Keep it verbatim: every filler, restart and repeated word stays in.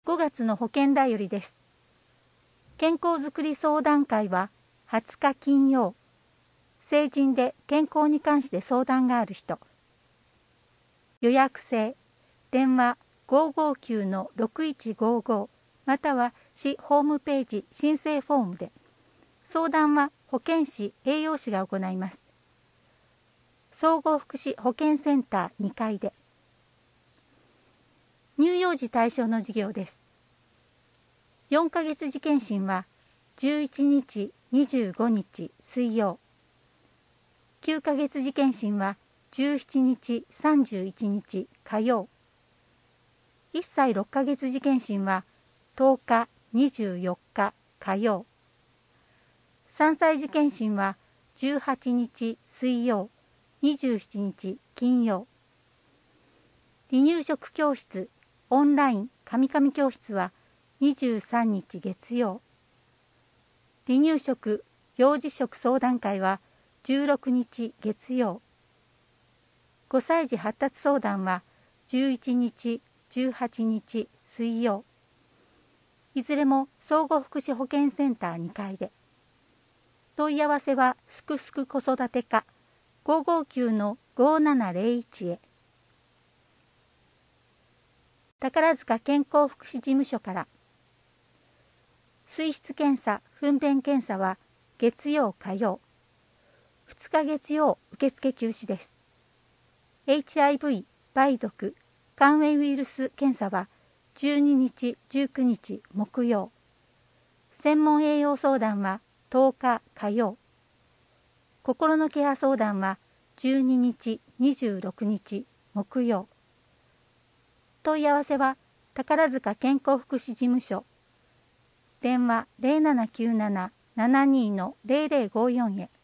ごがつの保健だよりです。健康づくり相談会ははつか金曜。成人で健康に関して相談がある人。予約制。電話 ごーごーきゅうのろくいちごーごー または市ホームページ申請フォームで。相談は保健師、栄養士が行います。総合福祉保健センターにかいで。乳幼児対象の事業です。よんかげつ次検診はじゅういちにち、にじゅうごにち水曜。きゅうかげつ次検診はじゅうしちにち、さんじゅういちにち火曜。いっさいろっかげつ次検診はとおか、にじゅうよっか火曜。さんさい次検診はじゅうはちにち水曜、にじゅうしちにち金曜。離乳食教室、オンラインカミカミ教室はにじゅうさんにち月曜。離乳食、幼児食相談会はじゅうろくにち月曜。ごさい児発達相談はじゅういちにち、じゅうはちにち水曜。いずれも総合福祉保健センターにかいで。問い合わせはすくすく子育て課 ごーごーきゅうのごーななぜろいち へ。宝塚健康福祉事務所から。水質検査、糞便検査は月曜、火曜。ふつか月曜受付休止です。エイチアイブイ、梅毒、肝炎ウイルス検査はじゅうににち、じゅうくにち木曜。専門栄養相談はとおか火曜。心のケア相談はじゅうににち、にじゅうろくにち木曜。問い合わせは宝塚健康福祉事務所。電話 ゼロななきゅうなな ななにのゼロゼロごよん へ。